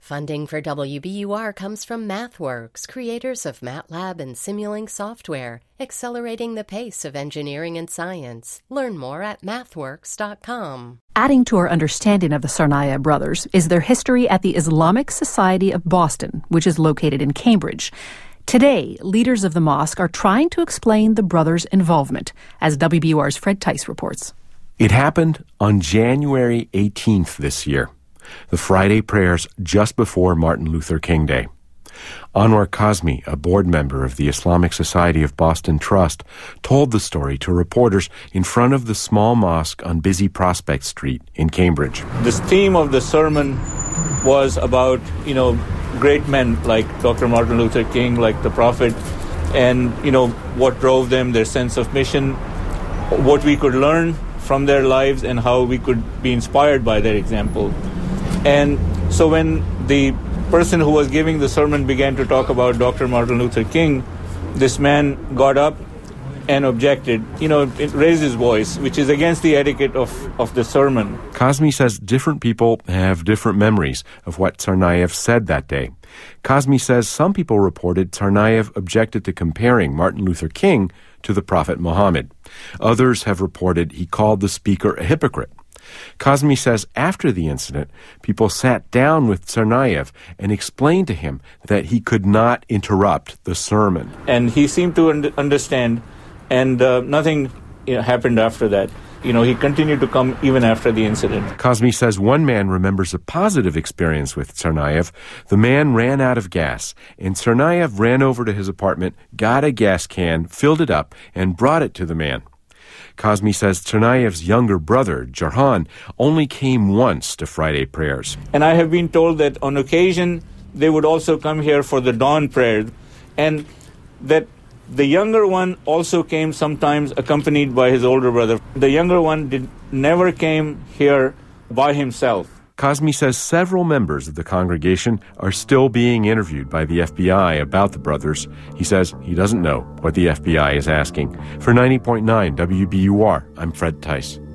Funding for WBUR comes from MathWorks, creators of MATLAB and Simulink software, accelerating the pace of engineering and science. Learn more at mathworks.com. Adding to our understanding of the Tsarnaev brothers is their history at the Islamic Society of Boston, which is located in Cambridge. Today, leaders of the mosque are trying to explain the brothers' involvement, as WBUR's Fred Tice reports. It happened on January 18th this year, the Friday prayers just before Martin Luther King Day. Anwar Kazmi, a board member of the Islamic Society of Boston Trust, told the story to reporters in front of the small mosque on busy Prospect Street in Cambridge. The theme of the sermon was about, great men like Dr. Martin Luther King, like the Prophet, and, what drove them, their sense of mission, what we could learn from their lives and how we could be inspired by their example. And so when the person who was giving the sermon began to talk about Dr. Martin Luther King, this man got up and objected, it raised his voice, which is against the etiquette of the sermon. Kazmi says different people have different memories of what Tsarnaev said that day. Kazmi says some people reported Tsarnaev objected to comparing Martin Luther King to the Prophet Muhammad. Others have reported he called the speaker a hypocrite. Kazmi says after the incident, people sat down with Tsarnaev and explained to him that he could not interrupt the sermon. And he seemed to understand, and nothing happened after that. He continued to come even after the incident. Kazmi says one man remembers a positive experience with Tsarnaev. The man ran out of gas, and Tsarnaev ran over to his apartment, got a gas can, filled it up, and brought it to the man. Kazmi says Tsarnaev's younger brother, Jarhan, only came once to Friday prayers. And I have been told that on occasion they would also come here for the dawn prayer, and that the younger one also came sometimes accompanied by his older brother. The younger one never came here by himself. Kazmi says several members of the congregation are still being interviewed by the FBI about the brothers. He says he doesn't know what the FBI is asking. For 90.9 WBUR, I'm Fred Tice.